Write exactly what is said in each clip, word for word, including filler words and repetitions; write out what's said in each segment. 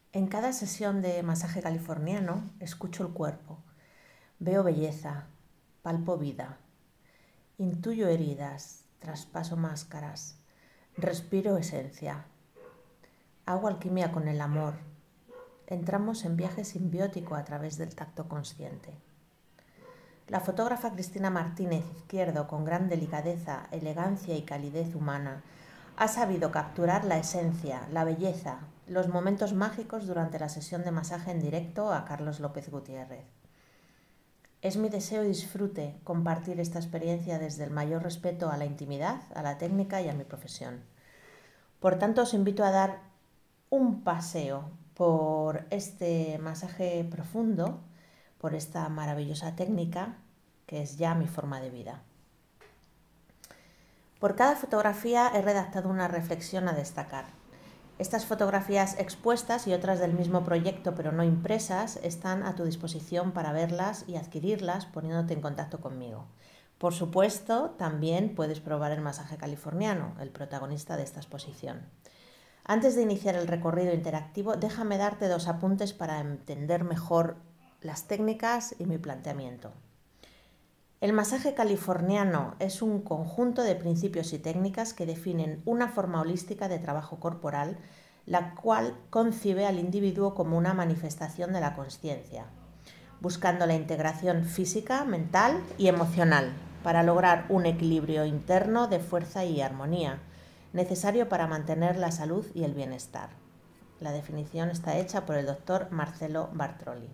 En cada sesión de masaje californiano escucho el cuerpo, veo belleza, palpo vida, intuyo heridas, traspaso máscaras, respiro esencia, hago alquimia con el amor, entramos en viaje simbiótico a través del tacto consciente. La fotógrafa Cristina Martínez Izquierdo, con gran delicadeza, elegancia y calidez humana, ha sabido capturar la esencia, la belleza, los momentos mágicos durante la sesión de masaje en directo a Carlos López Gutiérrez. Es mi deseo y disfrute compartir esta experiencia desde el mayor respeto a la intimidad, a la técnica y a mi profesión. Por tanto, os invito a dar un paseo por este masaje profundo, por esta maravillosa técnica que es ya mi forma de vida. Por cada fotografía he redactado una reflexión a destacar. Estas fotografías expuestas y otras del mismo proyecto pero no impresas están a tu disposición para verlas y adquirirlas poniéndote en contacto conmigo. Por supuesto, también puedes probar el masaje californiano, el protagonista de esta exposición. Antes de iniciar el recorrido interactivo, déjame darte dos apuntes para entender mejor las técnicas y mi planteamiento. El masaje californiano es un conjunto de principios y técnicas que definen una forma holística de trabajo corporal, la cual concibe al individuo como una manifestación de la consciencia, buscando la integración física, mental y emocional para lograr un equilibrio interno de fuerza y armonía, necesario para mantener la salud y el bienestar. La definición está hecha por el doctor Marcelo Bartroli.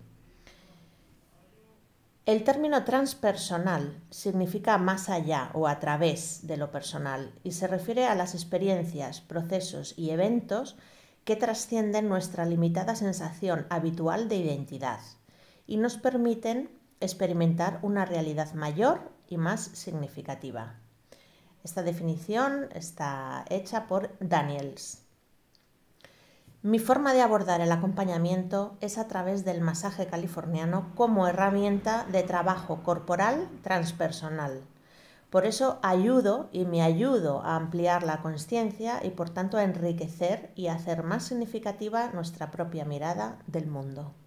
El término transpersonal significa más allá o a través de lo personal y se refiere a las experiencias, procesos y eventos que trascienden nuestra limitada sensación habitual de identidad y nos permiten experimentar una realidad mayor y más significativa. Esta definición está hecha por Daniels. Mi forma de abordar el acompañamiento es a través del masaje californiano como herramienta de trabajo corporal transpersonal. Por eso ayudo y me ayudo a ampliar la consciencia y por tanto a enriquecer y a hacer más significativa nuestra propia mirada del mundo.